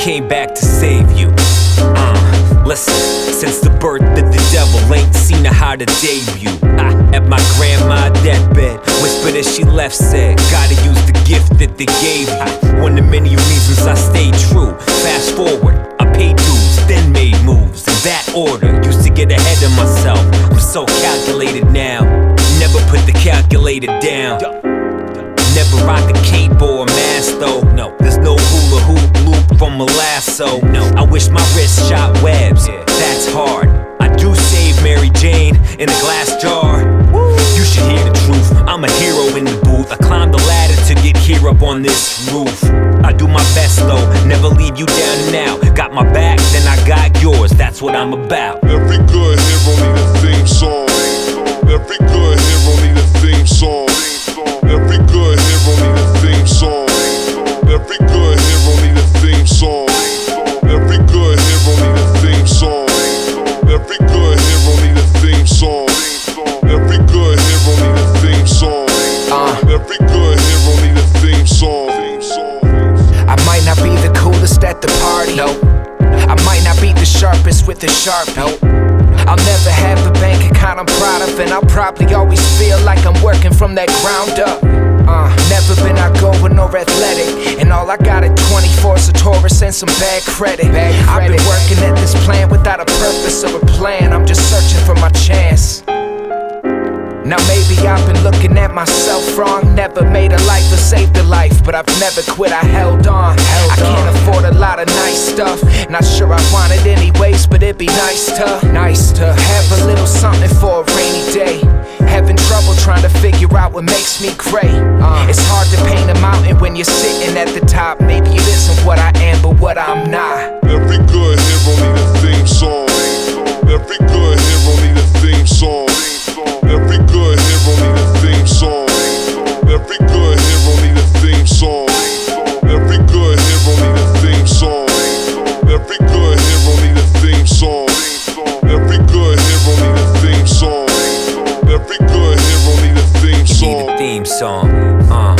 came back to save you. Listen, since the birth of the devil, ain't seen a harder debut. At my grandma's deathbed, whispered as she left, said, gotta use the gift that they gave you. One of many reasons I stayed true. Fast forward, I paid dues, then made moves. In that order, used to get ahead of myself. I'm so calculated now, never put the calculator down. Never rock a cape or a mask though. No, there's no hula hoop loop from a lasso. No, I wish my wrist shot webs. That's hard. I do save Mary Jane in a glass jar. You should hear the truth. I'm a hero in the booth. I climbed the ladder to get here up on this roof. I do my best though, never leave you down and out. Got my back, then I got yours. That's what I'm about. Every good hero need a theme song. Every good hero need a theme song. Every good hero need a theme song. Every good hero need a theme song. Every good hero need a theme song. Every good hero need a theme song. Every good hero need a theme song. Every good hero need a theme song. I might not be the coolest at the party. No. I might not be the sharpest with the Sharpie. No. I'll never have a bank account I'm proud of, and I'll probably always feel like I'm working from that ground up. Never been outgoing or athletic, and all I got at 24 is a Taurus and some bad credit. I've been working at this plan without a purpose or a plan. I'm just searching for my chance. Now maybe I've been looking at myself wrong. Never made a life or saved a life, but I've never quit, I held on. I can't afford a lot of nice stuff. Not sure I want it anyways, but it'd be nice to have a little something for a rainy day. Having trouble trying to figure out what makes me great. It's hard to paint a mountain when you're sitting at the top. Maybe it isn't what I am, but what I'm not. Every good hero need a theme song. Every good hero need a theme song. Every good hero need a theme song. Every good hero need a theme song. Every good hero need a theme song. Every good hero need a theme song. Every good hero need a theme song. Every good hero need a theme song. Theme song.